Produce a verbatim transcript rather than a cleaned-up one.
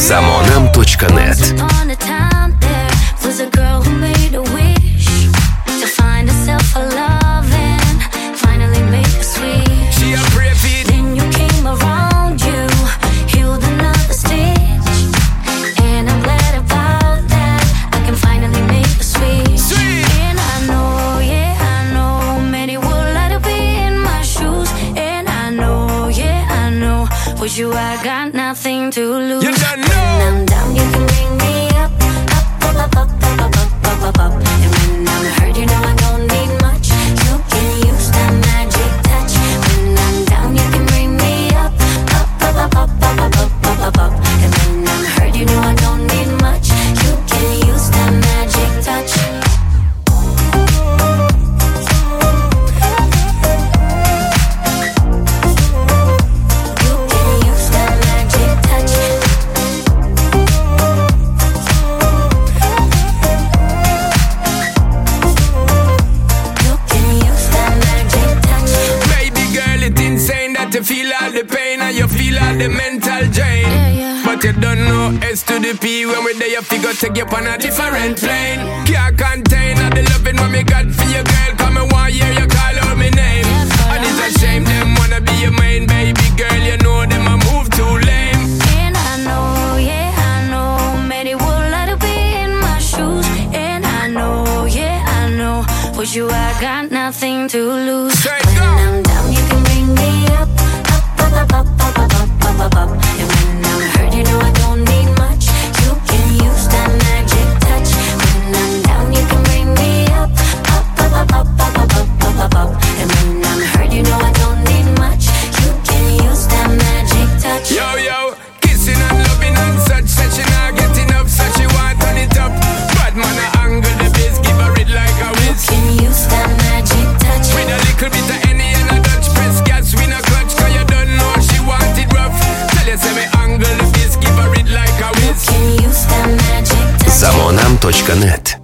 Самонам точка нет. With you, I got nothing to lose. You don't know. When I'm down, you can bring me up, up, up, up, up, up, up, up, up, up. And when I'm hurt, you know I don't need much. You can use that magic touch. When I'm down, you can bring me up, up, up, up, up, up, up, up, up, up, up. And when I'm hurt, you know I don't need much. You can use that magic touch. You feel all the pain and you feel all the mental drain. Yeah, yeah. But you don't know S to the P. When we're there, you figure take you on a different plane. Can't contain all the loving what me got for your girl. Come and one year you call out my name. Yeah, and it's a shame them wanna be your main baby girl. You know them a move too lame. And I know, yeah, I know, many would like to be in my shoes. And I know, yeah, I know, with you I got nothing to lose. Straight when go. I'm down, you can bring me up. Up, up, up, up, up, up, up, up. And when I'm hurt, you know I don't need much. You can use that magic touch. When I'm down, you can bring me up. Up, up, up, up, up, up, up, up, up. And when I'm hurt, you know I don't need much. You can use that magic touch. Yo, yo, kissing and loving and such. Said she not get enough, so she want turn it up. Bad man a angle the bass, give her it like a whiz. You can use that magic touch. With a little bit of any and a Dutch press gas, we no clutch, cause you don't know she want it rough. Tell you say me angle the bass, give her it like a whiz. You can use that magic touch. Самонам точка нет.